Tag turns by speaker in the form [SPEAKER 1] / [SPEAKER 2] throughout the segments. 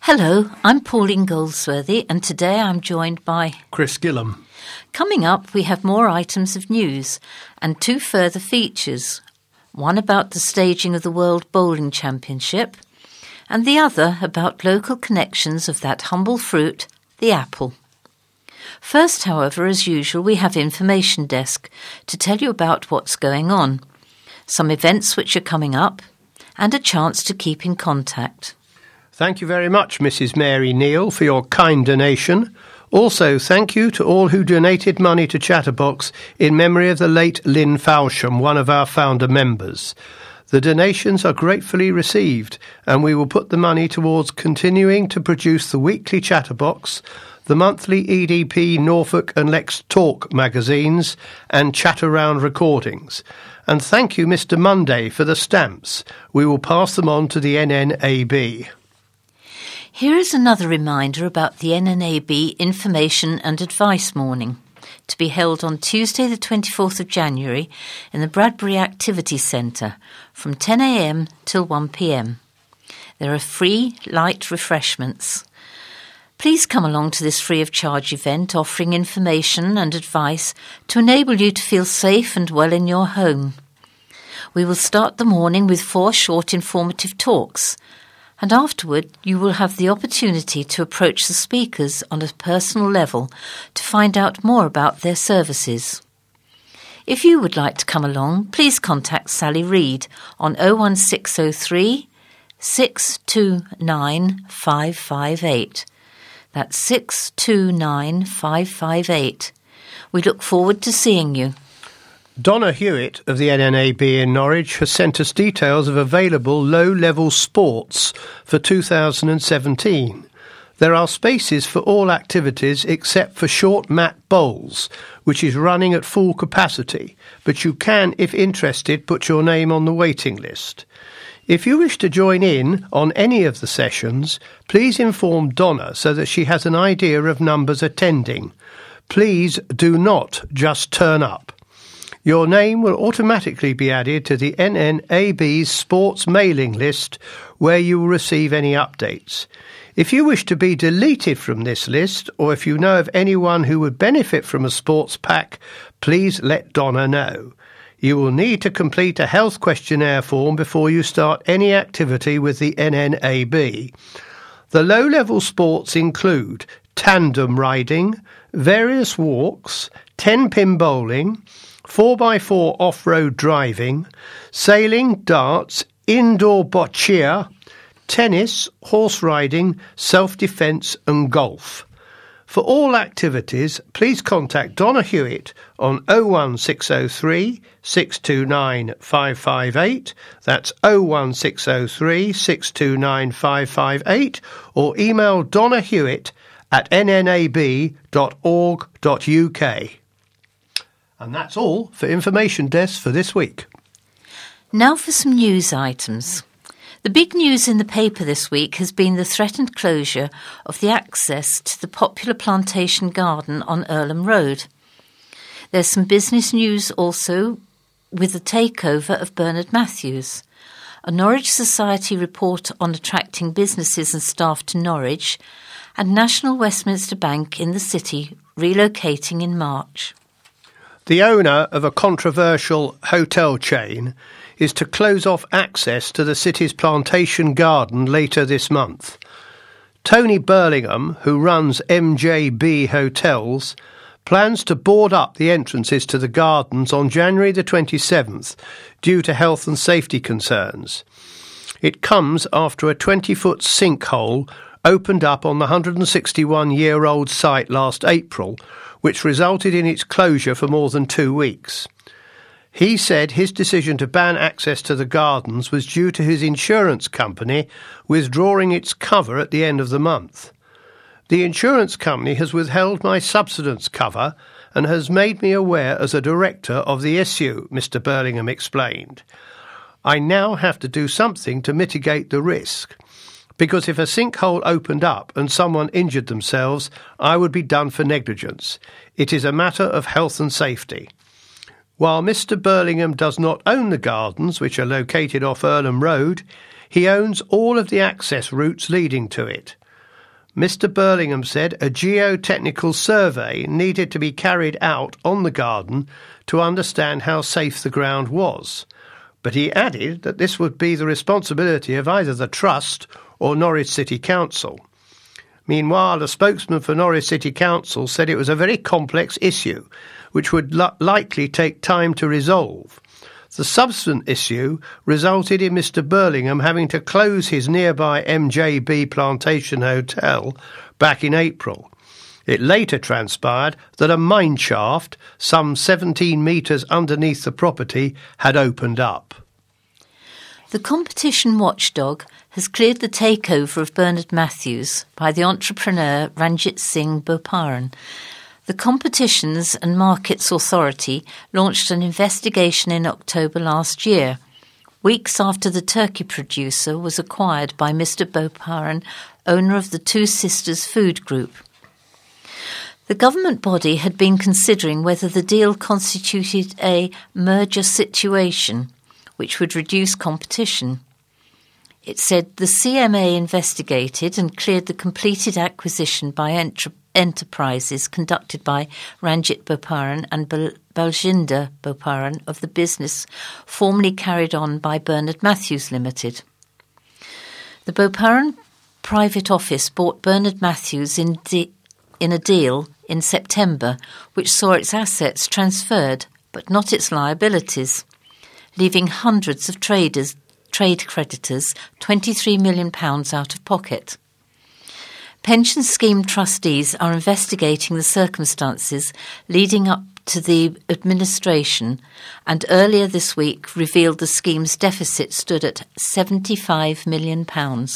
[SPEAKER 1] Hello, I'm Pauline Goldsworthy, and today I'm joined by
[SPEAKER 2] Chris Gillam.
[SPEAKER 1] Coming up, we have more items of news and two further features, one about the staging of the World Bowling Championship and the other about local connections of that humble fruit, the apple. First, however, as usual, we have Information Desk to tell you about what's going on, some events which are coming up, and a chance to keep in contact.
[SPEAKER 2] Thank you very much, Mrs. Mary Neal, for your kind donation. Also, thank you to all who donated money to Chatterbox in memory of the late Lynn Falsham, one of our founder members. The donations are gratefully received, and we will put the money towards continuing to produce the weekly Chatterbox, the monthly EDP Norfolk and Lex Talk magazines, and Chat Around recordings. And thank you, Mr. Monday, for the stamps. We will pass them on to the NNAB.
[SPEAKER 1] Here is another reminder about the NNAB Information and Advice Morning, to be held on Tuesday the 24th of January in the Bradbury Activity Centre from 10 a.m. till 1 p.m. There are free, light refreshments. Please come along to this free-of-charge event offering information and advice to enable you to feel safe and well in your home. We will start the morning with 4 short informative talks, and afterward you will have the opportunity to approach the speakers on a personal level to find out more about their services. If you would like to come along, please contact Sally Reid on 01603 629 558. That's 629 558. We look forward to seeing you.
[SPEAKER 2] Donna Hewitt of the NNAB in Norwich has sent us details of available low-level sports for 2017. There are spaces for all activities except for short mat bowls, which is running at full capacity, but you can, if interested, put your name on the waiting list. If you wish to join in on any of the sessions, please inform Donna so that she has an idea of numbers attending. Please do not just turn up. Your name will automatically be added to the NNAB's sports mailing list where you will receive any updates. If you wish to be deleted from this list, or if you know of anyone who would benefit from a sports pack, please let Donna know. You will need to complete a health questionnaire form before you start any activity with the NNAB. The low-level sports include tandem riding, various walks, 10-pin bowling, 4x4 off-road driving, sailing, darts, indoor boccia, tennis, horse riding, self-defence and golf. For all activities, please contact Donna Hewitt on 01603 629 558, that's 01603 629 558, or email Donna Hewitt at nnab.org.uk. And that's all for Information Desk for this week.
[SPEAKER 1] Now for some news items. The big news in the paper this week has been the threatened closure of the access to the popular plantation garden on Earlham Road. There's some business news also with the takeover of Bernard Matthews, a Norwich Society report on attracting businesses and staff to Norwich, and National Westminster Bank in the city relocating in March.
[SPEAKER 2] The owner of a controversial hotel chain is to close off access to the city's plantation garden later this month. Tony Burlingham, who runs MJB Hotels, plans to board up the entrances to the gardens on January the 27th due to health and safety concerns. It comes after a 20-foot sinkhole opened up on the 161-year-old site last April, which resulted in its closure for more than 2 weeks. He said his decision to ban access to the gardens was due to his insurance company withdrawing its cover at the end of the month. The insurance company has withheld my subsidence cover and has made me aware as a director of the issue, Mr. Burlingham explained. I now have to do something to mitigate the risk, because if a sinkhole opened up and someone injured themselves, I would be done for negligence. It is a matter of health and safety. While Mr. Burlingham does not own the gardens, which are located off Earlham Road, he owns all of the access routes leading to it. Mr. Burlingham said a geotechnical survey needed to be carried out on the garden to understand how safe the ground was. But he added that this would be the responsibility of either the Trust or Norwich City Council. Meanwhile, a spokesman for Norwich City Council said it was a very complex issue, which would likely take time to resolve. The subsequent issue resulted in Mr. Burlingham having to close his nearby MJB Plantation Hotel back in April. It later transpired that a mine shaft, some 17 metres underneath the property, had opened up.
[SPEAKER 1] The competition watchdog has cleared the takeover of Bernard Matthews by the entrepreneur Ranjit Singh Boparan. The Competitions and Markets Authority launched an investigation in October last year, weeks after the turkey producer was acquired by Mr. Boparan, owner of the Two Sisters Food Group. The government body had been considering whether the deal constituted a merger situation, which would reduce competition. It said the CMA investigated and cleared the completed acquisition by enterprises conducted by Ranjit Boparan and Baljinder Boparan of the business formerly carried on by Bernard Matthews Limited. The Boparan private office bought Bernard Matthews in a deal in September which saw its assets transferred but not its liabilities, leaving hundreds of trade creditors £23 million out of pocket. Pension scheme trustees are investigating the circumstances leading up to the administration and earlier this week revealed the scheme's deficit stood at £75 million.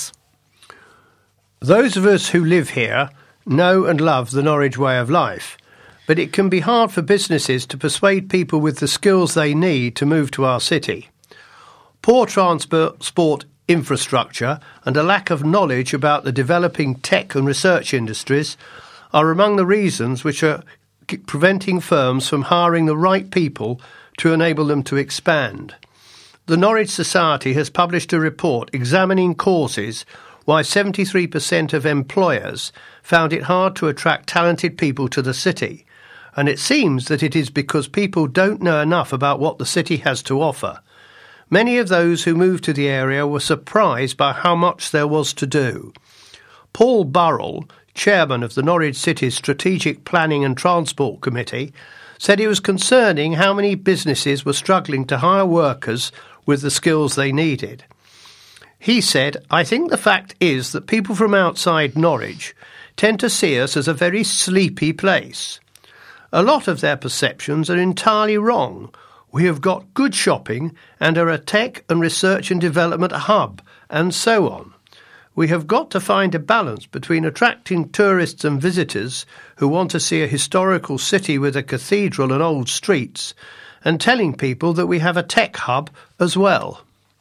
[SPEAKER 2] Those of us who live here know and love the Norwich way of life, but it can be hard for businesses to persuade people with the skills they need to move to our city. Poor transport infrastructure and a lack of knowledge about the developing tech and research industries are among the reasons which are preventing firms from hiring the right people to enable them to expand. The Norwich Society has published a report examining causes why 73% of employers found it hard to attract talented people to the city, and it seems that it is because people don't know enough about what the city has to offer. Many of those who moved to the area were surprised by how much there was to do. Paul Burrell, chairman of the Norwich City's Strategic Planning and Transport Committee, said it was concerning how many businesses were struggling to hire workers with the skills they needed. He said, "I think the fact is that people from outside Norwich tend to see us as a very sleepy place. A lot of their perceptions are entirely wrong. We have got good shopping and are a tech and research and development hub, and so on. We have got to find a balance between attracting tourists and visitors who want to see a historical city with a cathedral and old streets, and telling people that we have a tech hub as well."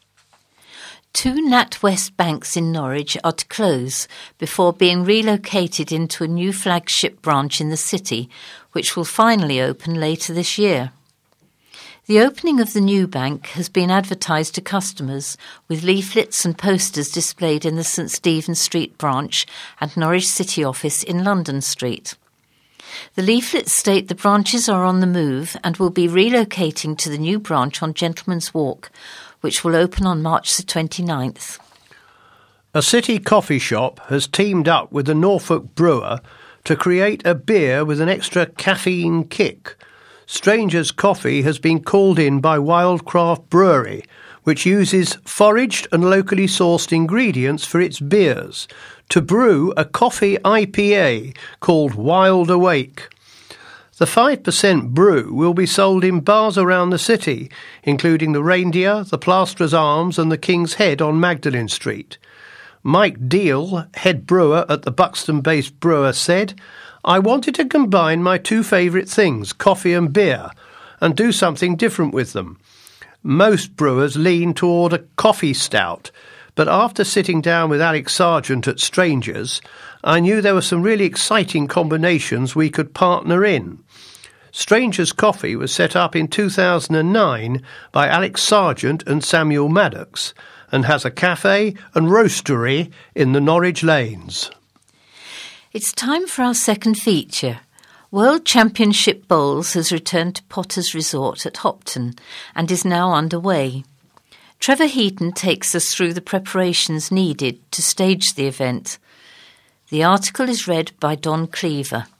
[SPEAKER 1] 2 NatWest banks in Norwich are to close before being relocated into a new flagship branch in the city, which will finally open later this year. The opening of the new bank has been advertised to customers, with leaflets and posters displayed in the St Stephen's Street branch and Norwich City office in London Street. The leaflets state the branches are on the move and will be relocating to the new branch on Gentleman's Walk, which will open on March the 29th.
[SPEAKER 2] A city coffee shop has teamed up with a Norfolk brewer to create a beer with an extra caffeine kick. Stranger's Coffee has been called in by Wildcraft Brewery, which uses foraged and locally sourced ingredients for its beers, to brew a coffee IPA called Wild Awake. The 5% brew will be sold in bars around the city, including the Reindeer, the Plasterers Arms and the King's Head on Magdalen Street. Mike Deal, head brewer at the Buxton-based brewer, said, "I wanted to combine my 2 favourite things, coffee and beer, and do something different with them. Most brewers lean toward a coffee stout, but after sitting down with Alex Sargent at Strangers, I knew there were some really exciting combinations we could partner in." Strangers Coffee was set up in 2009 by Alex Sargent and Samuel Maddox, and has a cafe and roastery in the Norwich Lanes.
[SPEAKER 1] It's time for our second feature. World Championship Bowls has returned to Potter's Resort at Hopton and is now underway. Trevor Heaton takes us through the preparations needed to stage the event. The article is read by Don Cleaver.